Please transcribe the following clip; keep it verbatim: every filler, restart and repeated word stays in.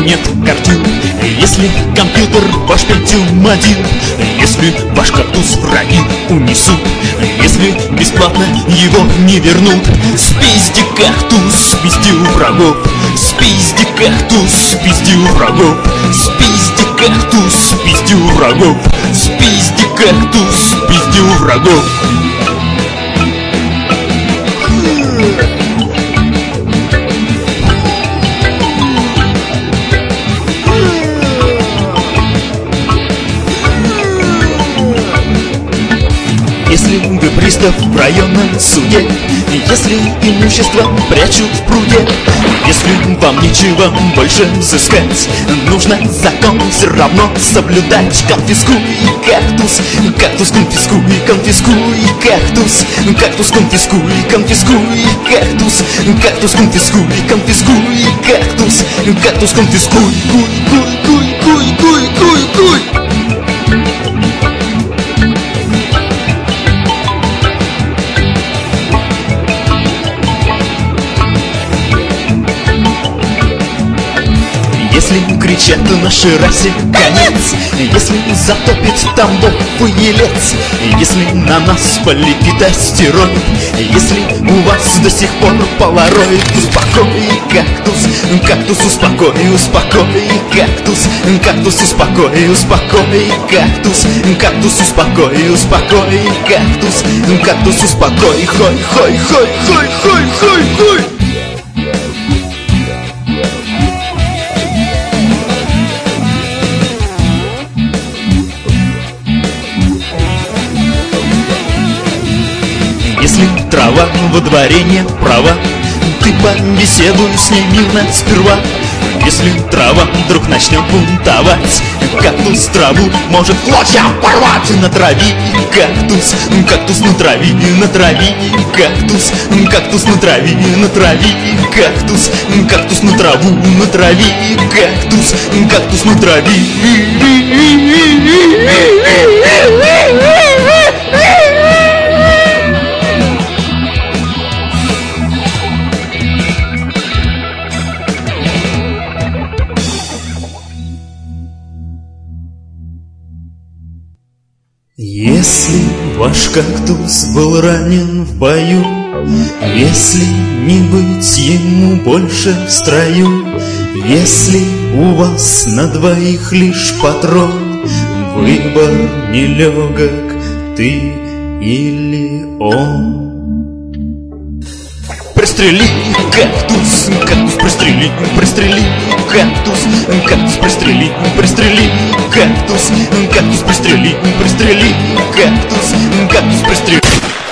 нет картин, если компьютер ваш Пентиум один, если ваш кактус враги унесут, если бесплатно его не вернут. Спизди кактус, спизди у врагов, спизди кактус, спизди у врагов, спизди кактус, спизди у врагов, спизди кактус, спизди у врагов. Если вы пристав в районном суде, если имущество прячут в пруде, если вам нечего больше взыскать, нужно закон все равно соблюдать. Конфискуй кактус, кактус конфискуй, конфискуй кактус, кактус конфискуй, конфискуй кактус, кактус конфискуй, конфискуй кактус, кактус конфискуй, куй, куй, куй, куй, куй, куй, куй. Если кричат нашей расе конец, если затопит Тамбов елец, если на нас полетит астероид, если у вас до сих пор полароид, успокой кактус, кактус успокой, успокой кактус, кактус успокой, успокой кактус, кактус успокой, успокой кактус, кактус успокой, хой, хой, хой, хой, хой, хой, хой. Если трава во дворе не права, ты побеседуй с ней мирно сперва. Если трава вдруг начнет бунтовать, кактус траву может в клочья порвать. Натрави кактус, кактус натрави, натрави кактус, кактус натрави, натрави кактус, кактус на траву, натрави кактус, кактус натрави. Если ваш кактус был ранен в бою, если не быть ему больше в строю, если у вас на двоих лишь патрон, выбор нелегок, ты или он. Пристрели кактус, кактус пристрели, пристрели кактус, кактус пристрели, пристрели кактус, кактус пристрели, пристрели кактус, кактус пристрели.